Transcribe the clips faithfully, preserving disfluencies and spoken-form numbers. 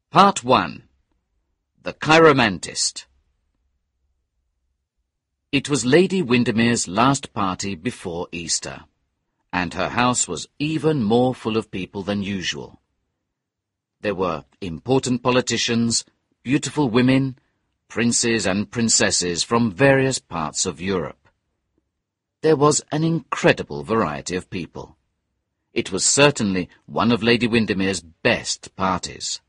Part one. The Chiromantist. It was Lady Windermere's last party before Easter, and her house was even more full of people than usual. There were important politicians, beautiful women, princes and princesses from various parts of Europe. There was an incredible variety of people. It was certainly one of Lady Windermere's best parties.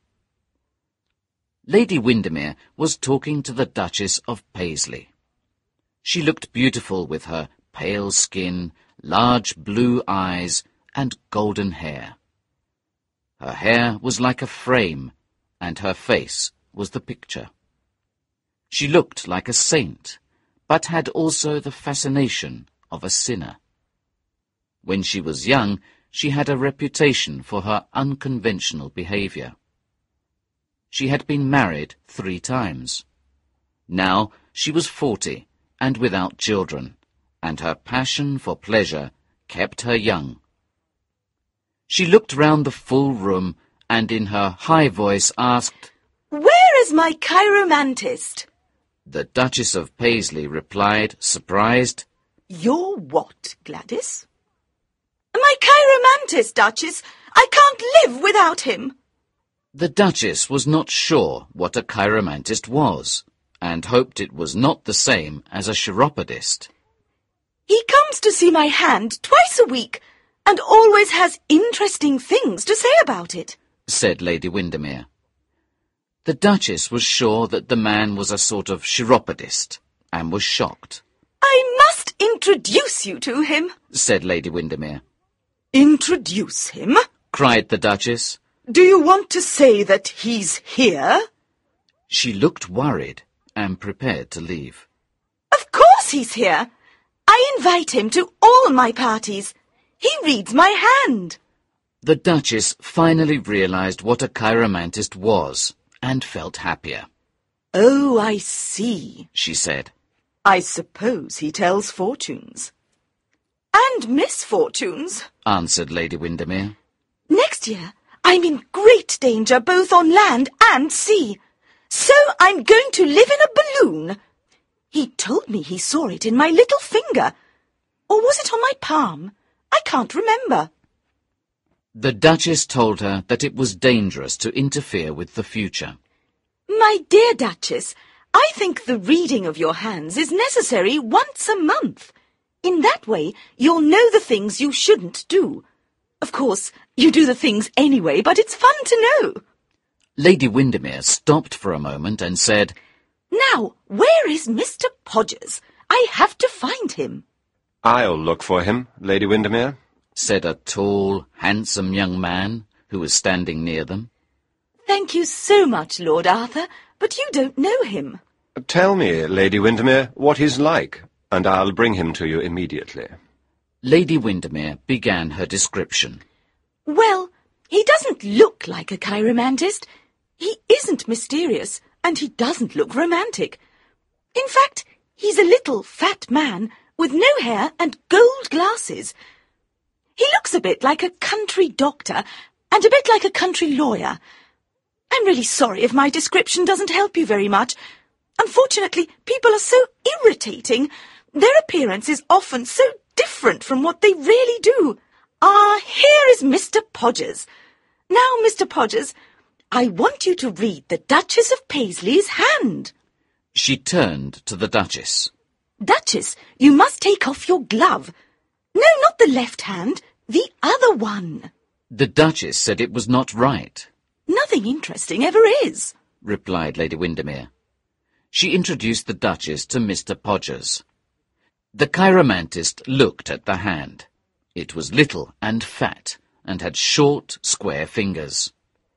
Lady Windermere was talking to the Duchess of Paisley. She looked beautiful with her pale skin, large blue eyes, and golden hair. Her hair was like a frame, and her face was the picture. She looked like a saint, but had also the fascination of a sinner. When she was young, she had a reputation for her unconventional behavior. She had been married three times. Now she was forty and without children, and her passion for pleasure kept her young. She looked round the full room and in her high voice asked, "Where is my chiromantist?" The Duchess of Paisley replied, surprised, "Your what, Gladys?" "My chiromantist, Duchess. I can't live without him." The Duchess was not sure what a chiromantist was, and hoped it was not the same as a chiropodist. "He comes to see my hand twice a week, and always has interesting things to say about it," said Lady Windermere. The Duchess was sure that the man was a sort of chiropodist, and was shocked. "I must introduce you to him," said Lady Windermere. "Introduce him?" cried the Duchess. "Do you want to say that he's here?" She looked worried and prepared to leave. "Of course he's here. I invite him to all my parties. He reads my hand." The Duchess finally realized what a chiromantist was and felt happier. "Oh, I see," she said. "I suppose he tells fortunes." "And misfortunes," answered Lady Windermere. "Next year I'm in great danger both on land and sea, so I'm going to live in a balloon. He told me he saw it in my little finger. Or was it on my palm? I can't remember." The Duchess told her that it was dangerous to interfere with the future. "My dear Duchess, I think the reading of your hands is necessary once a month. In that way, you'll know the things you shouldn't do. Of course, you do the things anyway, but it's fun to know." Lady Windermere stopped for a moment and said, "Now, where is Mister Podgers? I have to find him." "I'll look for him, Lady Windermere," said a tall, handsome young man who was standing near them. "Thank you so much, Lord Arthur, but you don't know him." "Tell me, Lady Windermere, what he's like, and I'll bring him to you immediately." Lady Windermere began her description. "Well, he doesn't look like a chiromantist. He isn't mysterious, and he doesn't look romantic. In fact, he's a little fat man with no hair and gold glasses. He looks a bit like a country doctor and a bit like a country lawyer. I'm really sorry if my description doesn't help you very much. Unfortunately, people are so irritating. Their appearance is often so different from what they really do. Ah, here is Mister Podgers. Now, Mister Podgers, I want you to read the Duchess of Paisley's hand." She turned to the Duchess. "Duchess, you must take off your glove. No, not the left hand, the other one." The Duchess said it was not right. "Nothing interesting ever is," replied Lady Windermere. She introduced the Duchess to Mister Podgers. The chiromantist looked at the hand. It was little and fat, and had short, square fingers.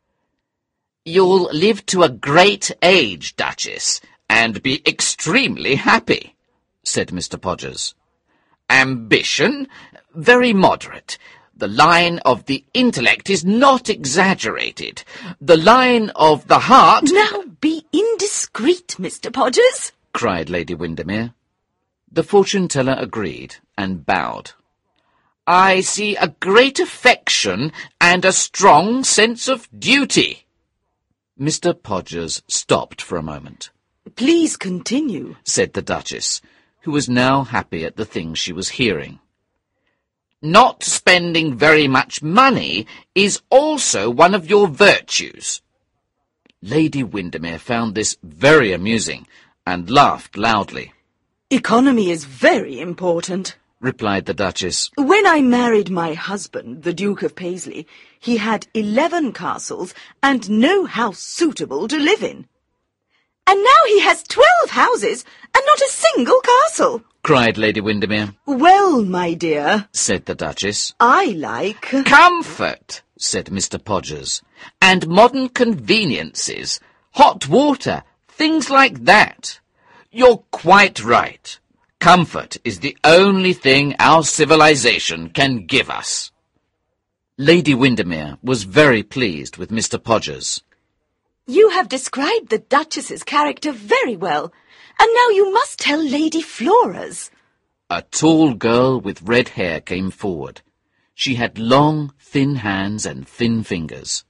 "You'll live to a great age, Duchess, and be extremely happy," said Mister Podgers. "Ambition? Very moderate. The line of the intellect is not exaggerated. The line of the heart—" "Now be indiscreet, Mister Podgers," cried Lady Windermere. The fortune-teller agreed and bowed. "I see a great affection and a strong sense of duty." Mister Podgers stopped for a moment. Please continue, said the Duchess, who was now happy at the things she was hearing. Not spending very much money is also one of your virtues. Lady Windermere found this very amusing and laughed loudly. Economy is very important, replied the Duchess. When I married my husband, the Duke of Paisley, he had eleven castles and no house suitable to live in. And now he has twelve houses and not a single castle, cried Lady Windermere. Well, my dear, said the Duchess, I like... comfort, said Mister Podgers, and modern conveniences, hot water, things like that. You're quite right. Comfort is the only thing our civilization can give us. Lady Windermere was very pleased with Mister Podgers. You have described the Duchess's character very well, and now you must tell Lady Flora's. A tall girl with red hair came forward. She had long, thin hands and thin fingers.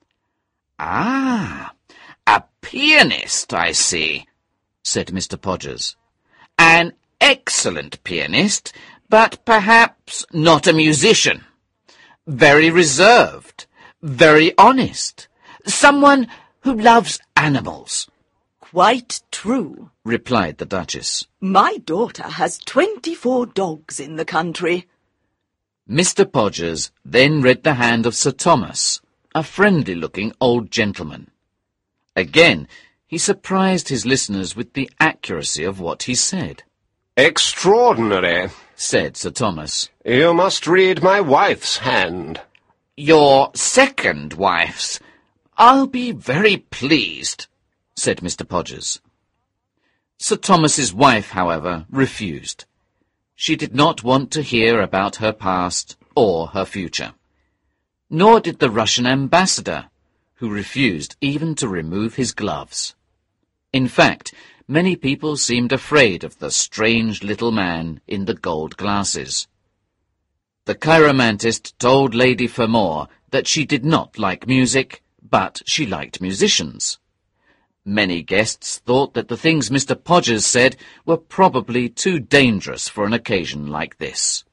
Ah, a pianist, I see, said Mister Podgers. An excellent pianist, but perhaps not a musician. Very reserved, very honest. Someone who loves animals. Quite true, replied the Duchess. My daughter has twenty-four dogs in the country. Mister Podgers then read the hand of Sir Thomas, a friendly-looking old gentleman. Again, he surprised his listeners with the accuracy of what he said. Extraordinary, said Sir Thomas. You must read my wife's hand. Your second wife's. I'll be very pleased, said Mister Podgers. Sir Thomas's wife, however, refused. She did not want to hear about her past or her future. Nor did the Russian ambassador, who refused even to remove his gloves. In fact, many people seemed afraid of the strange little man in the gold glasses. The chiromantist told Lady Fermor that she did not like music, but she liked musicians. Many guests thought that the things Mister Podgers said were probably too dangerous for an occasion like this.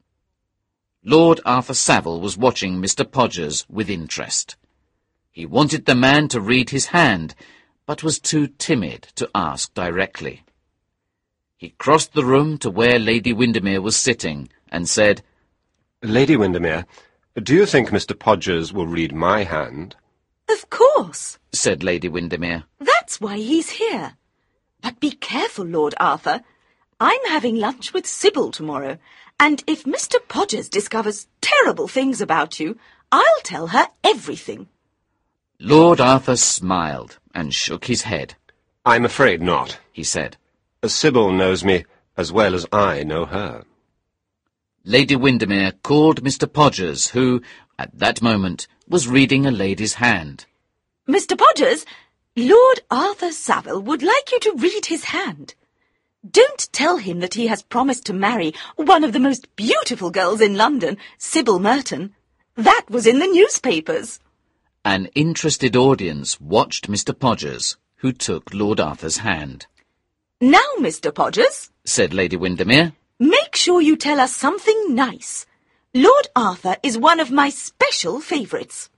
Lord Arthur Savile was watching Mister Podgers with interest. He wanted the man to read his hand, but was too timid to ask directly. He crossed the room to where Lady Windermere was sitting and said, Lady Windermere, do you think Mister Podgers will read my hand? Of course, said Lady Windermere. That's why he's here. But be careful, Lord Arthur. I'm having lunch with Sybil tomorrow, and if Mister Podgers discovers terrible things about you, I'll tell her everything. Lord Arthur smiled and shook his head. I'm afraid not, he said. Sybil knows me as well as I know her. Lady Windermere called Mister Podgers, who, at that moment, was reading a lady's hand. Mister Podgers, Lord Arthur Savile would like you to read his hand. Don't tell him that he has promised to marry one of the most beautiful girls in London, Sybil Merton. That was in the newspapers. An interested audience watched Mister Podgers, who took Lord Arthur's hand. Now, Mister Podgers, said Lady Windermere, make sure you tell us something nice. Lord Arthur is one of my special favourites.